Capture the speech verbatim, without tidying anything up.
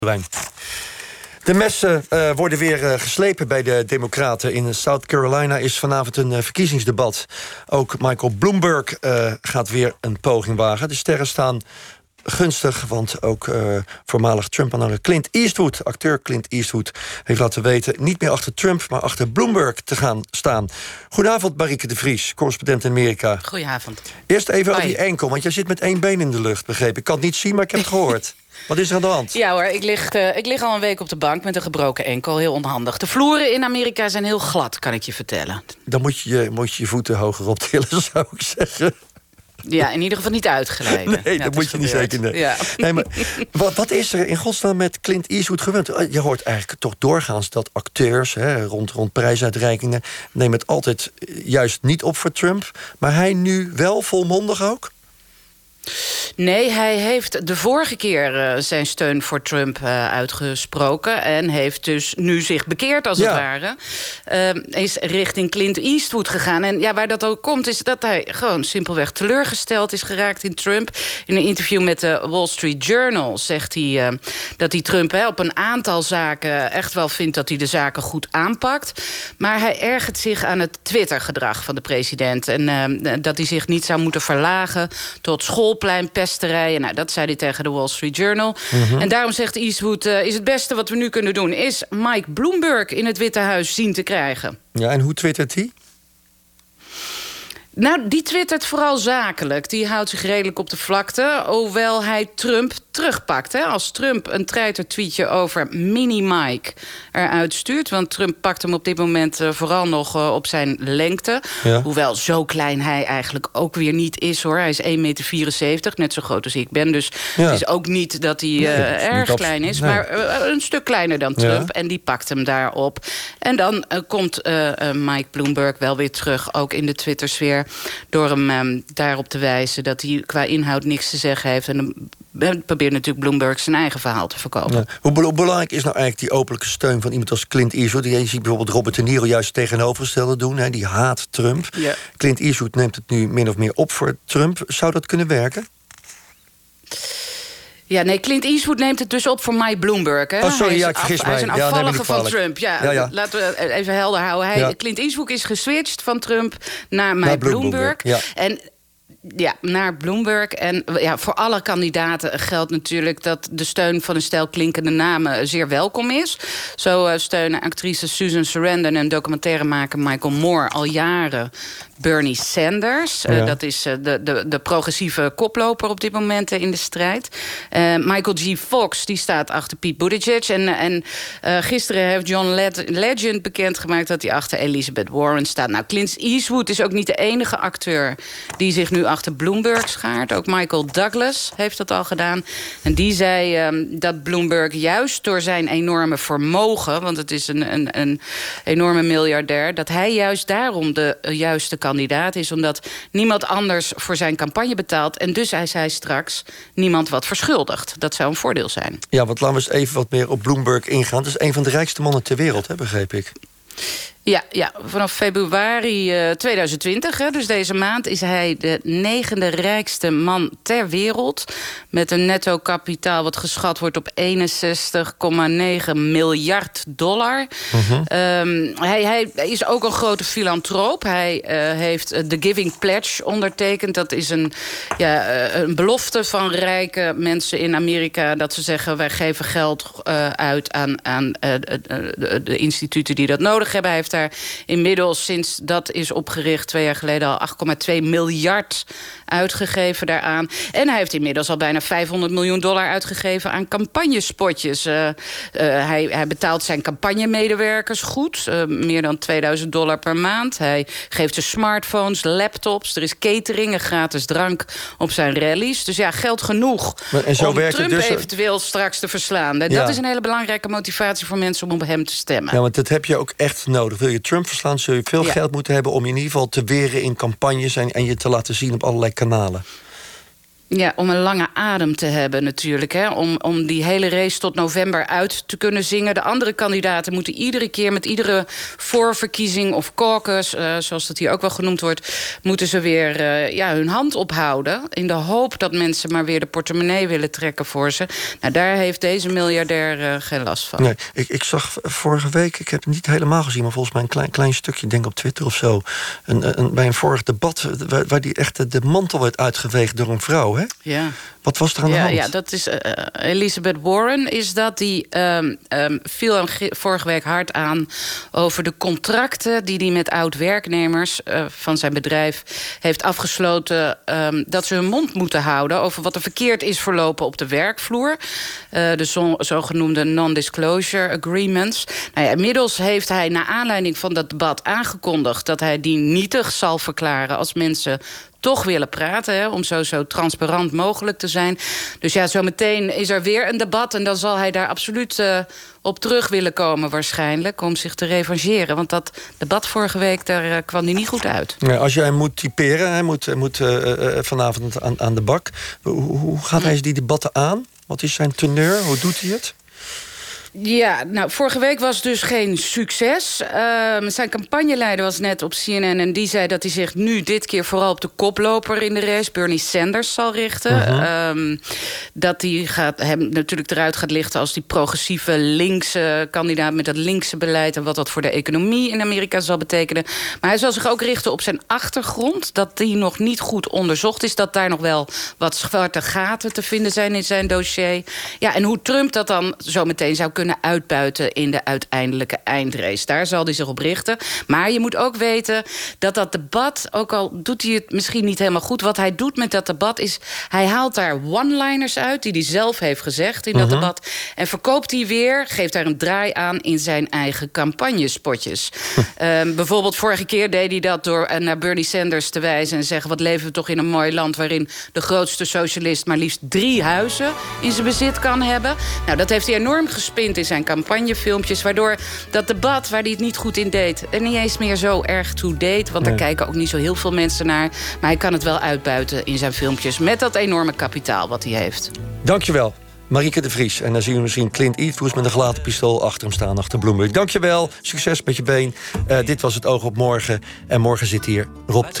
De messen uh, worden weer uh, geslepen bij de Democraten. In South Carolina is vanavond een uh, verkiezingsdebat. Ook Michael Bloomberg uh, gaat weer een poging wagen. De sterren staan gunstig, want ook uh, voormalig Trump-aanhanger Clint Eastwood, acteur Clint Eastwood, heeft laten weten niet meer achter Trump, maar achter Bloomberg te gaan staan. Goedenavond, Marieke de Vries, correspondent in Amerika. Goedenavond. Eerst even Hoi. over die enkel, want jij zit met één been in de lucht, begrepen. Ik kan het niet zien, maar ik heb het gehoord. Wat is er aan de hand? Ja hoor, ik lig, uh, ik lig al een week op de bank met een gebroken enkel. Heel onhandig. De vloeren in Amerika zijn heel glad, kan ik je vertellen. Dan moet je moet je, je voeten hoger optillen, zou ik zeggen. Ja, in ieder geval niet uitglijden. Nee, ja, dat moet je gebeurd. niet zeker. Nee. Ja. Nee, maar wat, wat is er in godsnaam met Clint Eastwood gebeurd? Je hoort eigenlijk toch doorgaans dat acteurs, hè, rond, rond prijsuitreikingen, nemen het altijd juist niet op voor Trump. Maar hij nu wel volmondig ook? Nee, hij heeft de vorige keer uh, zijn steun voor Trump uh, uitgesproken. En heeft dus nu zich bekeerd, als ja. het ware. Uh, is richting Clint Eastwood gegaan. En ja, waar dat ook komt, is dat hij gewoon simpelweg teleurgesteld is geraakt in Trump. In een interview met de Wall Street Journal zegt hij uh, dat hij Trump hè, op een aantal zaken echt wel vindt dat hij de zaken goed aanpakt. Maar hij ergert zich aan het Twitter-gedrag van de president. En uh, dat hij zich niet zou moeten verlagen tot schoolpleinpesterijen. Nou, dat zei hij tegen de Wall Street Journal. Mm-hmm. En daarom zegt Eastwood, uh, is het beste wat we nu kunnen doen, is Mike Bloomberg in het Witte Huis zien te krijgen. Ja, en hoe twittert hij? Nou, die twittert vooral zakelijk. Die houdt zich redelijk op de vlakte. Hoewel hij Trump terugpakt. Hè? Als Trump een treiter-tweetje over Mini-Mike eruit stuurt. Want Trump pakt hem op dit moment uh, vooral nog uh, op zijn lengte. Ja. Hoewel zo klein hij eigenlijk ook weer niet is, hoor. Hij is één komma vierenzeventig meter, net zo groot als ik ben. Dus ja. Het is ook niet dat hij uh, nee, erg niet klein is. Nee. Maar uh, een stuk kleiner dan Trump. Ja. En die pakt hem daarop. En dan uh, komt uh, uh, Mike Bloomberg wel weer terug, ook in de Twitter-sfeer, door hem um, daarop te wijzen dat hij qua inhoud niks te zeggen heeft. En dan probeert natuurlijk Bloomberg zijn eigen verhaal te verkopen. Ja. Hoe, hoe belangrijk is nou eigenlijk die openlijke steun van iemand als Clint Eastwood? Je ziet bijvoorbeeld Robert De Niro juist tegenovergestelde doen. Hè, die haat Trump. Ja. Clint Eastwood neemt het nu min of meer op voor Trump. Zou dat kunnen werken? Ja, nee, Clint Eastwood neemt het dus op voor Mike Bloomberg. Hè? Oh, sorry, hij is ja, ik vergis af, mij. Hij is een ja, afvallige van Trump. Ja, ja, ja. Laten we even helder houden. Hij, ja. Clint Eastwood is geswitcht van Trump naar Mike naar Bloomberg. Bloomberg. Ja. En ja, naar Bloomberg. En ja, voor alle kandidaten geldt natuurlijk dat de steun van een stel klinkende namen zeer welkom is. Zo uh, steunen actrice Susan Sarandon en documentairemaker Michael Moore al jaren Bernie Sanders. Ja. Uh, dat is uh, de, de, de progressieve koploper op dit moment uh, in de strijd. Uh, Michael G. Fox die staat achter Pete Buttigieg. En, en uh, gisteren heeft John Le- Legend bekendgemaakt dat hij achter Elizabeth Warren staat. Nou, Clint Eastwood is ook niet de enige acteur die zich nu achter Bloomberg schaart. Ook Michael Douglas heeft dat al gedaan. En die zei um, dat Bloomberg juist door zijn enorme vermogen, want het is een, een, een enorme miljardair, dat hij juist daarom de uh, juiste kandidaat is, omdat niemand anders voor zijn campagne betaalt. En dus, hij zei straks, niemand wat verschuldigt. Dat zou een voordeel zijn. Ja, want laten we eens even wat meer op Bloomberg ingaan. Dat is een van de rijkste mannen ter wereld, hè, begreep ik. Ja, ja, vanaf februari uh, twintig twintig, hè, dus deze maand, is hij de negende rijkste man ter wereld. Met een netto kapitaal wat geschat wordt op eenenzestig komma negen miljard dollar. Uh-huh. Um, hij, hij is ook een grote filantroop. Hij uh, heeft de Giving Pledge ondertekend. Dat is een, ja, uh, een belofte van rijke mensen in Amerika, dat ze zeggen, wij geven geld uh, uit aan, aan uh, de, de, de instituten die dat nodig hebben. Hij heeft daar inmiddels, sinds dat is opgericht twee jaar geleden, al acht komma twee miljard uitgegeven daaraan. En hij heeft inmiddels al bijna vijfhonderd miljoen dollar uitgegeven aan campagnespotjes. Uh, uh, hij, hij betaalt zijn campagnemedewerkers goed. Uh, meer dan tweeduizend dollar per maand. Hij geeft ze smartphones, laptops. Er is catering en gratis drank op zijn rallies. Dus ja, geld genoeg maar en zo om werkt Trump het dus eventueel straks te verslaan. En ja. dat is een hele belangrijke motivatie voor mensen om op hem te stemmen. Ja, want dat heb je ook echt nodig. Wil je Trump verslaan, zul je veel ja. geld moeten hebben om je in ieder geval te weren in campagnes en, en je te laten zien op allerlei kanalen. Ja, om een lange adem te hebben natuurlijk. Hè? Om, om die hele race tot november uit te kunnen zingen. De andere kandidaten moeten iedere keer met iedere voorverkiezing of caucus, Uh, zoals dat hier ook wel genoemd wordt, moeten ze weer uh, ja, hun hand ophouden. In de hoop dat mensen maar weer de portemonnee willen trekken voor ze. Nou, daar heeft deze miljardair uh, geen last van. Nee, ik, ik zag vorige week, ik heb het niet helemaal gezien, maar volgens mij een klein, klein stukje, denk op Twitter of zo. Een, een, bij een vorig debat waar, waar die echt de mantel werd uitgeveegd door een vrouw. Hè? Ja. Wat was er aan ja, de hand? Ja, dat is uh, Elizabeth Warren is dat. Die um, um, viel hem vorige week hard aan over de contracten die hij met oud-werknemers uh, van zijn bedrijf heeft afgesloten, um, dat ze hun mond moeten houden over wat er verkeerd is verlopen op de werkvloer. Uh, de zo, zogenoemde non-disclosure agreements. Nou ja, inmiddels heeft hij naar aanleiding van dat debat aangekondigd dat hij die nietig zal verklaren als mensen toch willen praten, hè, om zo, zo transparant mogelijk te zijn. Dus ja, zometeen is er weer een debat en dan zal hij daar absoluut uh, op terug willen komen waarschijnlijk, om zich te revancheren. Want dat debat vorige week, daar uh, kwam hij niet goed uit. Ja, als jij moet typeren, hij moet, moet uh, uh, vanavond aan, aan de bak. Hoe, hoe gaat hij die debatten aan? Wat is zijn teneur? Hoe doet hij het? Ja, nou, vorige week was dus geen succes. Uh, zijn campagneleider was net op C N N en die zei dat hij zich nu dit keer vooral op de koploper in de race, Bernie Sanders, zal richten. Uh-huh. Um, dat hij gaat, hem natuurlijk eruit gaat lichten als die progressieve linkse kandidaat met dat linkse beleid en wat dat voor de economie in Amerika zal betekenen. Maar hij zal zich ook richten op zijn achtergrond, dat die nog niet goed onderzocht is, dat daar nog wel wat zwarte gaten te vinden zijn in zijn dossier. Ja, en hoe Trump dat dan zo meteen zou kunnen kunnen uitbuiten in de uiteindelijke eindrace. Daar zal hij zich op richten. Maar je moet ook weten dat dat debat, ook al doet hij het misschien niet helemaal goed, wat hij doet met dat debat is, hij haalt daar one-liners uit die hij zelf heeft gezegd in dat uh-huh. debat en verkoopt die weer, geeft daar een draai aan in zijn eigen campagnespotjes. Huh. Um, bijvoorbeeld vorige keer deed hij dat door uh, naar Bernie Sanders te wijzen en zeggen, wat leven we toch in een mooi land waarin de grootste socialist maar liefst drie huizen in zijn bezit kan hebben. Nou, dat heeft hij enorm gespind in zijn campagnefilmpjes, waardoor dat debat waar hij het niet goed in deed er niet eens meer zo erg toe deed, want nee. Daar kijken ook niet zo heel veel mensen naar, maar hij kan het wel uitbuiten in zijn filmpjes met dat enorme kapitaal wat hij heeft. Dankjewel, Marieke de Vries. En dan zien we misschien Clint Eastwood met een gelaten pistool achter hem staan, achter Bloomberg. Dankjewel, succes met je been. Uh, dit was het Oog op Morgen. En morgen zit hier Rob